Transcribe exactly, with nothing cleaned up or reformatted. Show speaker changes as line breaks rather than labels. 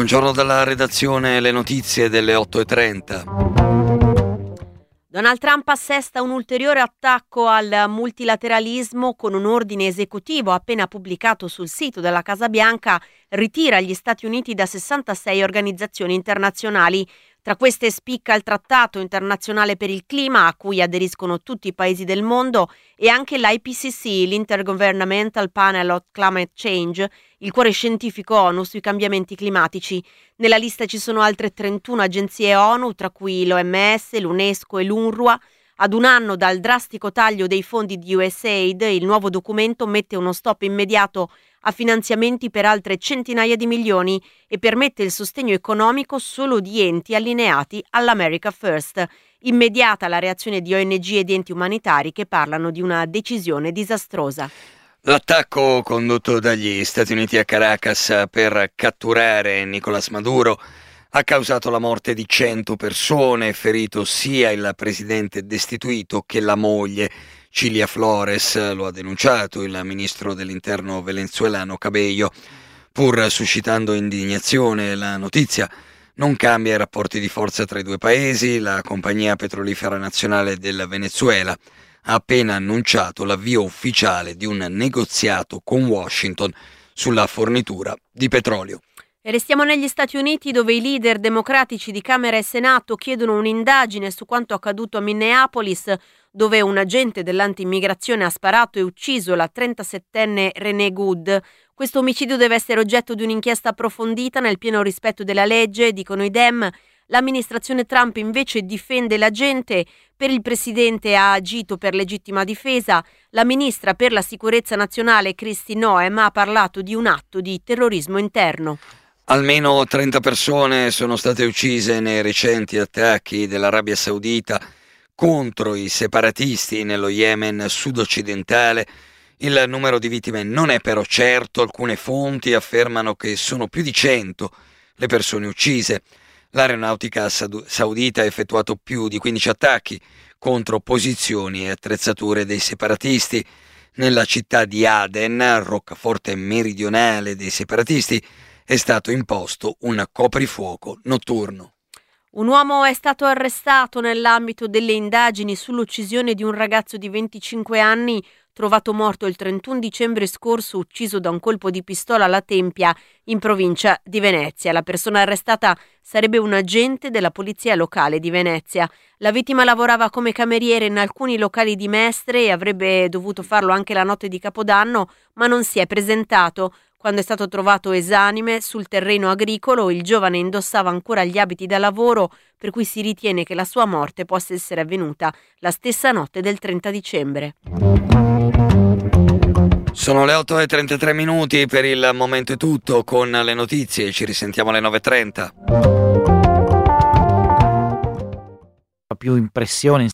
Buongiorno dalla redazione, le notizie delle otto e trenta.
Donald Trump assesta un ulteriore attacco al multilateralismo con un ordine esecutivo appena pubblicato sul sito della Casa Bianca, ritira gli Stati Uniti da sessantasei organizzazioni internazionali. Tra queste spicca il Trattato internazionale per il clima, a cui aderiscono tutti i paesi del mondo, e anche l'I P C C, l'Intergovernmental Panel on Climate Change, il cuore scientifico ONU sui cambiamenti climatici. Nella lista ci sono altre trentuno agenzie ONU, tra cui l'O M S, l'UNESCO e l'UNRWA. Ad un anno dal drastico taglio dei fondi di U S A I D, il nuovo documento mette uno stop immediato a finanziamenti per altre centinaia di milioni e permette il sostegno economico solo di enti allineati all'America First. Immediata la reazione di O N G ed enti umanitari che parlano di una decisione disastrosa.
L'attacco condotto dagli Stati Uniti a Caracas per catturare Nicolás Maduro ha causato la morte di cento persone, ferito sia il presidente destituito che la moglie. Cilia Flores lo ha denunciato il ministro dell'interno venezuelano Cabello. Pur suscitando indignazione, la notizia non cambia i rapporti di forza tra i due paesi. La compagnia petrolifera nazionale del Venezuela ha appena annunciato l'avvio ufficiale di un negoziato con Washington sulla fornitura di petrolio.
E restiamo negli Stati Uniti, dove i leader democratici di Camera e Senato chiedono un'indagine su quanto accaduto a Minneapolis, dove un agente dell'anti-immigrazione ha sparato e ucciso la trentasettenne Renee Good. Questo omicidio deve essere oggetto di un'inchiesta approfondita nel pieno rispetto della legge, dicono i Dem. L'amministrazione Trump invece difende l'agente. Per il presidente ha agito per legittima difesa. La ministra per la sicurezza nazionale Kristi Noem ha parlato di un atto di terrorismo interno.
Almeno trenta persone sono state uccise nei recenti attacchi dell'Arabia Saudita contro i separatisti nello Yemen sud-occidentale. Il numero di vittime non è però certo. Alcune fonti affermano che sono più di cento le persone uccise. L'aeronautica saudita ha effettuato più di quindici attacchi contro posizioni e attrezzature dei separatisti. Nella città di Aden, roccaforte meridionale dei separatisti, è stato imposto un coprifuoco notturno.
Un uomo è stato arrestato nell'ambito delle indagini sull'uccisione di un ragazzo di venticinque anni trovato morto il trentuno dicembre scorso, ucciso da un colpo di pistola alla tempia in provincia di Venezia. La persona arrestata sarebbe un agente della polizia locale di Venezia. La vittima lavorava come cameriere in alcuni locali di Mestre e avrebbe dovuto farlo anche la notte di Capodanno, ma non si è presentato. Quando è stato trovato esanime sul terreno agricolo, il giovane indossava ancora gli abiti da lavoro, per cui si ritiene che la sua morte possa essere avvenuta la stessa notte del trenta dicembre.
Sono le otto e trentatré minuti, per il momento è tutto con le notizie, ci risentiamo alle nove e trenta.
Più impressione